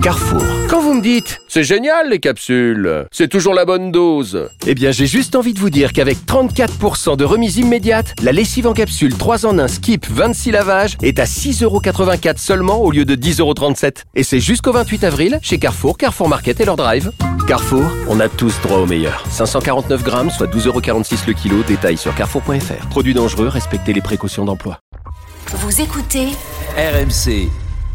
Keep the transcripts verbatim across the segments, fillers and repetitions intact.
Carrefour. Quand vous me dites « c'est génial les capsules, c'est toujours la bonne dose », Eh bien, j'ai juste envie de vous dire qu'avec trente-quatre pour cent de remise immédiate, la lessive en capsule trois en un Skip vingt-six lavages est à six euros quatre-vingt-quatre seulement au lieu de dix euros trente-sept. Et c'est jusqu'au vingt-huit avril chez Carrefour, Carrefour Market et leur drive. Carrefour, on a tous droit au meilleur. cinq cent quarante-neuf grammes, soit douze euros quarante-six le kilo. Détail sur carrefour point f r. Produit dangereux, respectez les précautions d'emploi. Vous écoutez R M C.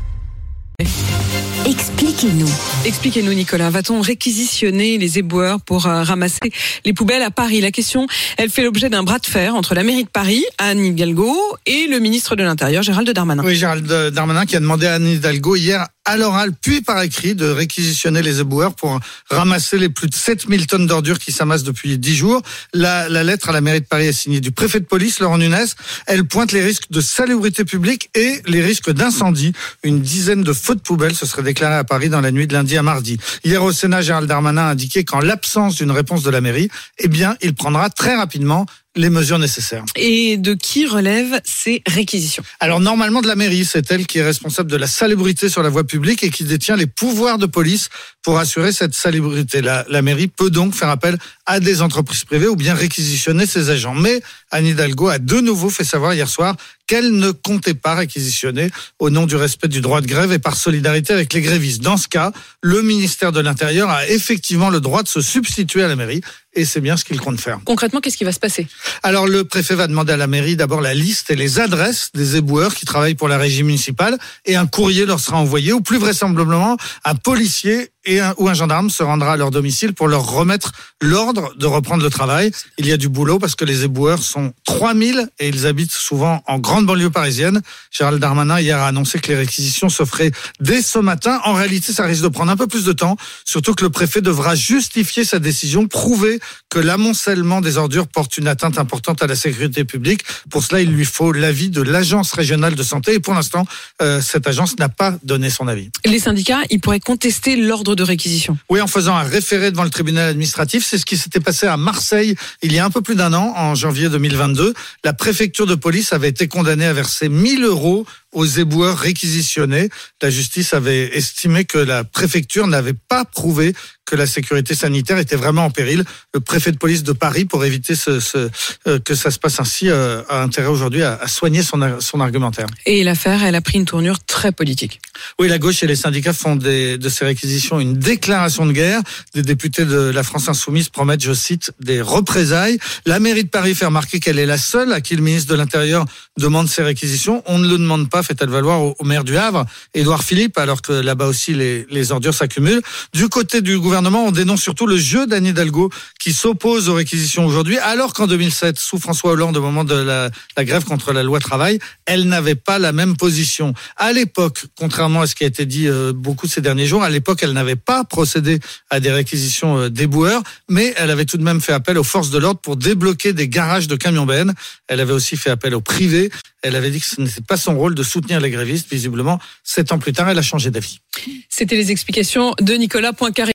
Expliquez-nous. Expliquez-nous, Nicolas. Va-t-on réquisitionner les éboueurs pour euh, ramasser les poubelles à Paris? La question, elle fait l'objet d'un bras de fer entre la mairie de Paris, Anne Hidalgo, et le ministre de l'Intérieur, Gérald Darmanin. Oui, Gérald Darmanin qui a demandé à Anne Hidalgo hier à l'oral puis par écrit de réquisitionner les éboueurs pour ramasser les plus de sept mille tonnes d'ordures qui s'amassent depuis dix jours. La, la lettre à la mairie de Paris est signée du préfet de police, Laurent Nunez. Elle pointe les risques de salubrité publique et les risques d'incendie. Une dizaine de feux de poubelles se seraient déclarés à Paris dans la nuit de lundi à mardi. Hier au Sénat, Gérald Darmanin a indiqué qu'en l'absence d'une réponse de la mairie, eh bien, il prendra très rapidement les mesures nécessaires. Et de qui relèvent ces réquisitions? Alors normalement de la mairie, c'est elle qui est responsable de la salubrité sur la voie publique et qui détient les pouvoirs de police pour assurer cette salubrité. La, la mairie peut donc faire appel à des entreprises privées ou bien réquisitionner ses agents. Mais Anne Hidalgo a de nouveau fait savoir hier soir qu'elle ne comptait pas réquisitionner au nom du respect du droit de grève et par solidarité avec les grévistes. Dans ce cas, le ministère de l'Intérieur a effectivement le droit de se substituer à la mairie et c'est bien ce qu'il compte faire. Concrètement, qu'est-ce qui va se passer? Alors le préfet va demander à la mairie d'abord la liste et les adresses des éboueurs qui travaillent pour la régie municipale et un courrier leur sera envoyé ou plus vraisemblablement un policier et un, ou un gendarme se rendra à leur domicile pour leur remettre l'ordre de reprendre le travail. Il y a du boulot parce que les éboueurs sont trois mille et ils habitent souvent en grande banlieue parisienne. Gérald Darmanin hier a annoncé que les réquisitions se feraient dès ce matin. En réalité, ça risque de prendre un peu plus de temps, surtout que le préfet devra justifier sa décision, prouver que l'amoncellement des ordures porte une atteinte importante à la sécurité publique. Pour cela, il lui faut l'avis de l'agence régionale de santé et pour l'instant, euh, cette agence n'a pas donné son avis. Les syndicats, ils pourraient contester l'ordre de réquisition. Oui, en faisant un référé devant le tribunal administratif. C'est ce qui s'était passé à Marseille il y a un peu plus d'un an, en janvier deux mille vingt-deux. La préfecture de police avait été condamnée à verser mille euros aux éboueurs réquisitionnés. La justice avait estimé que la préfecture n'avait pas prouvé que la sécurité sanitaire était vraiment en péril. Le préfet de police de Paris, pour éviter ce, ce, euh, que ça se passe ainsi, euh, a intérêt aujourd'hui à, à soigner son, son argumentaire. Et l'affaire, elle a pris une tournure très politique. Oui, la gauche et les syndicats font des, de ces réquisitions une déclaration de guerre. Des députés de la France Insoumise promettent, je cite, des représailles. La mairie de Paris fait remarquer qu'elle est la seule à qui le ministre de l'Intérieur demande ces réquisitions. On ne le demande pas, fait-elle valoir au, au maire du Havre, Édouard Philippe, alors que là-bas aussi les, les ordures s'accumulent. Du côté du gouvernement, on dénonce surtout le jeu d'Anne Hidalgo qui s'oppose aux réquisitions aujourd'hui, alors qu'en deux mille sept, sous François Hollande, au moment de la, la grève contre la loi travail, elle n'avait pas la même position. À l'époque, contrairement à ce qui a été dit euh, beaucoup ces derniers jours, à l'époque, elle n'avait pas procédé à des réquisitions euh, d'éboueurs, mais elle avait tout de même fait appel aux forces de l'ordre pour débloquer des garages de camions-bennes. Elle avait aussi fait appel au privé. Elle avait dit que ce n'était pas son rôle de soutenir les grévistes. Visiblement, sept ans plus tard, elle a changé d'avis. C'était les explications de Nicolas Poincaré.